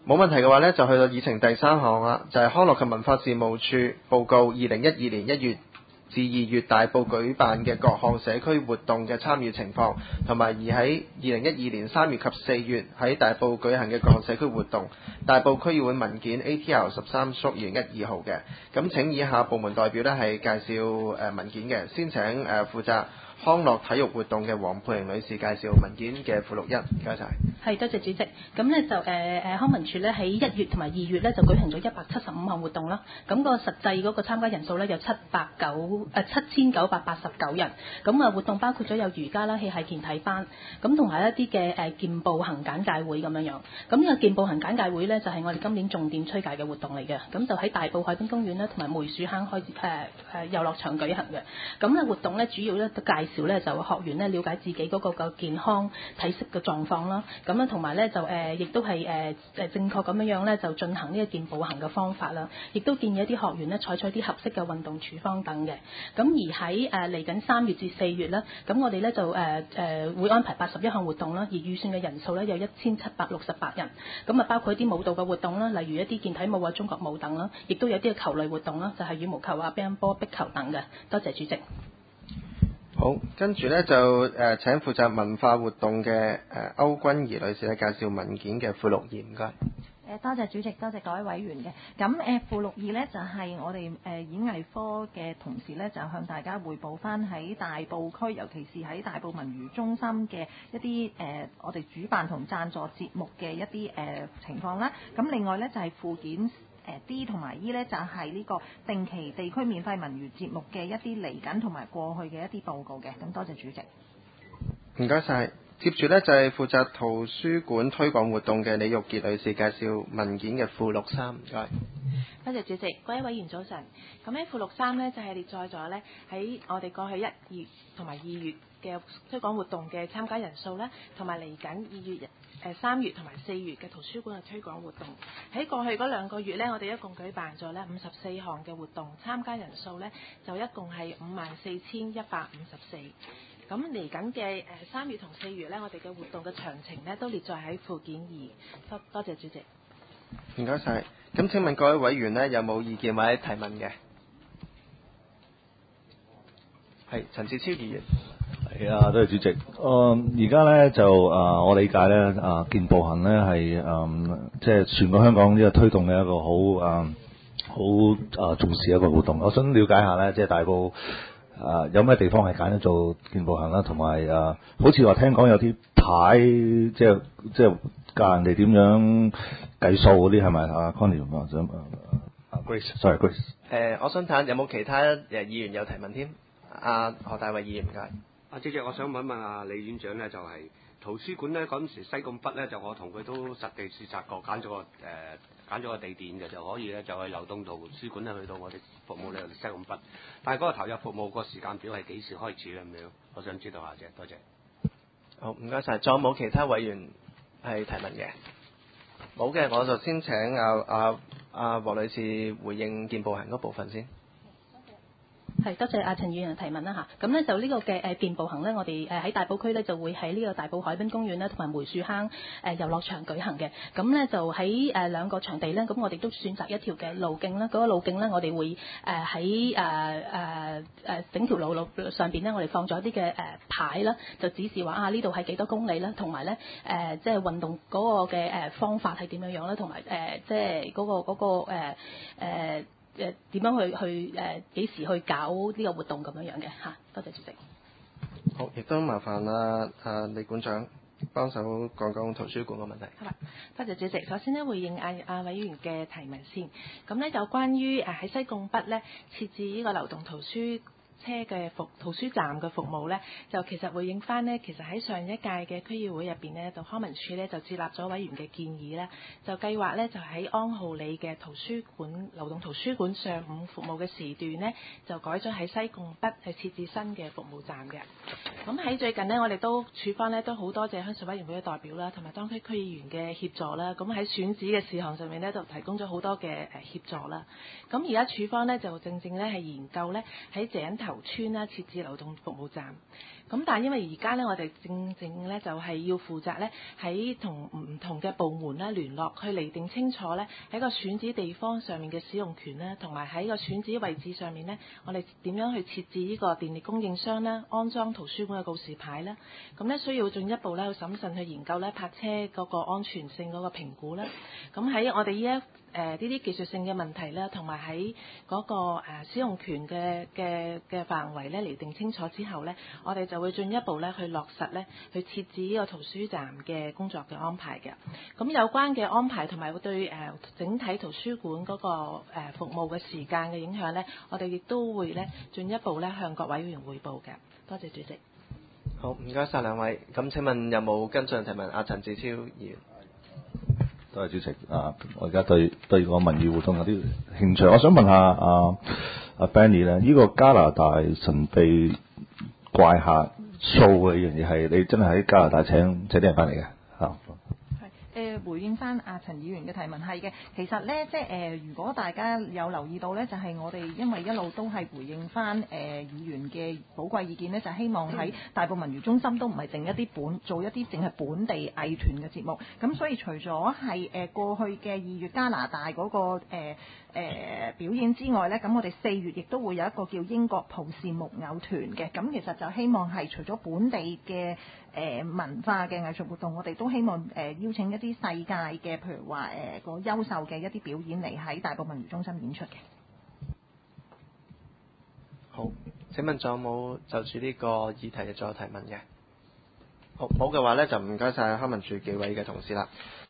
冇問題嘅話呢，就去到議程第3項啦，就係康樂及文化事務處報告2012年1月至2月大埔舉辦嘅各項社區活動嘅參與情況，同埋而喺2012年3月及4月喺大埔舉行嘅各項社區活動。大埔區議會文件 ATR 13/2012號嘅，咁請以下部門代表呢係介紹文件嘅，先請負責康樂體育活動嘅黃佩瑩女士介紹文件嘅附錄1，唔該晒。 係，多謝主席。咁呢就康文署呢喺1月同埋2月呢就舉行咗175項活動啦。咁個實際嗰個參加人數呢有7989人。咁活動包括咗有瑜伽啦、器械健體班，咁同埋一啲嘅健步行簡介會咁樣樣。咁呢個健步行簡介會呢就係我哋今年重點推介嘅活動嚟嘅。咁就喺大埔海濱公園呢同埋梅樹坑遊樂場舉行嘅。咁呢活動呢主要呢都介紹呢就學員呢了解自己嗰個健康體適嘅狀況啦。咁啊，同埋咧就亦都係正確咁樣呢，就進行呢個健步行嘅方法啦。亦都建議一啲學員呢採取啲合適嘅運動處方等嘅。咁而喺嚟緊3月至4月呢，咁我哋呢就會安排81項活動啦，而預算嘅人數呢有1768人。咁啊，包括一啲舞蹈嘅活動啦，例如一啲健體舞啊、中國舞等啦，亦都有啲嘅球類活動啦，就係羽毛球啊、乒乓波、壁球等嘅。多謝主席。 好，跟住呢就請負責文化活動嘅歐君怡女士咧介紹文件嘅附錄2，唔該。 多謝主席，多謝各位委員嘅。咁附錄2呢，就係我哋演藝科嘅同事呢，就向大家匯報翻喺大埔區，尤其是喺大埔文娛中心嘅一啲我哋主辦同贊助節目嘅一啲情況啦。咁另外呢，就係附件D 同埋 E 呢，就係呢個定期地區免費文娛節目嘅一啲嚟緊同埋過去嘅一啲報告嘅。咁多謝主席。 唔該晒。接住呢，就係負責圖書館推廣活動嘅李玉潔女士介紹文件嘅附錄3，唔該。 多謝主席，各位委員早晨。咁喺附錄3呢，就係列載咗呢喺我哋過去1月同埋2月嘅推廣活動嘅參加人數啦，同埋嚟緊3月同埋4月嘅圖書館嘅推廣活動。喺過去嗰2個月呢，我哋一共舉辦咗呢54項嘅活動，參加人數呢就一共係54,154。咁嚟緊嘅3月同4月呢，我哋嘅活動嘅詳情呢都列載喺附件2。多謝主席。 唔該晒。咁請問各位委員呢有冇意見或者提問嘅？係陳志超議員。 係啊，多謝主席。而家呢就我理解呢健步行呢係即係全個香港呢個推動嘅一個好重視一個活動。我想了解下呢，即係大埔有咩地方係揀咗做健步行啦，同埋好似話聽講有啲牌，即係教人哋點樣計數嗰啲係咪啊 ？Connie 我想Grace。 我想睇下有冇其他議員有提問添。何大衛議員唔該。 主席，我想問一問李院長呢，就係圖書館呢嗰陣時西貢北呢，就我同佢都實地視察過，揀咗個地點嘅，就可以呢，就去流動圖書館呢去到我哋服務呢西貢北，但係嗰個投入服務個時間表係幾時開始咧咁樣？我想知道下啫，多謝。 好，唔該晒。仲有冇其他委員係提問嘅？冇嘅，我就先請黃女士回應健步行嗰部分先。 係，多謝陳議員嘅提問啦嚇。咁呢就呢個嘅健步行呢，我哋喺大埔區呢就會喺呢個大埔海濱公園啦，同埋梅樹坑遊樂場舉行嘅。咁呢就喺2個場地呢，咁我哋都選擇一條嘅路徑啦。嗰個路徑呢，我哋會喺整條路上邊呢，我哋放咗一啲嘅牌啦，就指示話呢度係幾多公里啦，同埋呢即係運動嗰個嘅方法係點樣樣啦，同埋即係嗰個點樣去幾時去搞呢個活動咁樣樣嘅嚇？多謝主席。 好，亦都麻煩李館長幫手講講圖書館嘅問題。 好啦，多謝主席。首先呢，回應委員嘅提問先。咁呢，就關於喺西貢北呢設置呢個流動圖書車嘅圖書站嘅服務呢，就其實回應翻呢，其實喺上一屆嘅區議會入邊呢，就康文署呢就接納咗委員嘅建議啦，就計劃呢，就喺安浩里嘅圖書館流動圖書館上午服務嘅時段呢，就改咗喺西貢北係設置新嘅服務站嘅。咁喺最近呢，我哋都處方呢都好多謝鄉事委員會嘅代表啦，同埋當區區議員嘅協助啦。咁喺選址嘅事項上面呢，就提供咗好多嘅協助啦。咁而家處方呢，就正呢係研究呢喺井頭村啦設置流動服務站。咁但係因為而家咧，我哋正咧就係要負責咧喺同唔同嘅部門咧聯絡，去釐定清楚咧喺個選址地方上面嘅使用權咧，同埋喺個選址位置上面咧，我哋點樣去設置呢個電力供應商啦，安裝圖書館嘅告示牌啦。咁咧需要進一步咧去審慎去研究咧泊車嗰個安全性嗰個評估啦。咁喺我哋呢啲技術性嘅問題咧，同埋喺嗰個使用權嘅範圍咧釐定清楚之後咧，我哋就會進一步咧去落實咧去設置呢個圖書站嘅工作嘅安排嘅。咁有關嘅安排同埋對整體圖書館嗰個服務嘅時間嘅影響咧，我哋亦都會咧進一步咧向各委員匯報嘅。多謝主席。 好，唔該晒兩位。咁請問有冇跟進提問？阿陳志超議員。 多謝主席。我而家對個民意活動有啲興趣，我想問下阿 Benny 咧，呢個加拿大神秘怪客 show 嘅樣嘢係你真係喺加拿大請啲人翻嚟嘅嚇？ 回應翻阿陳議員嘅提問係嘅，其實咧即係如果大家有留意到咧，就係我哋因為一路都係回應翻議員嘅寶貴意見咧，就希望喺大埔文娛中心都唔係淨一啲做一啲淨係本地藝團嘅節目，咁所以除咗係過去嘅2月加拿大嗰個表演之外咧，咁我哋4月亦都會有一個叫英國葡氏木偶團嘅，咁其實就希望係除咗本地嘅文化嘅藝術活動，我哋都希望邀請一啲世界嘅，譬如話個優秀嘅一啲表演嚟喺大埔文娛中心演出嘅。 好，請問仲有冇就住呢個議題再有提問嘅？好，冇嘅話咧就唔該晒康文署幾位嘅同事啦。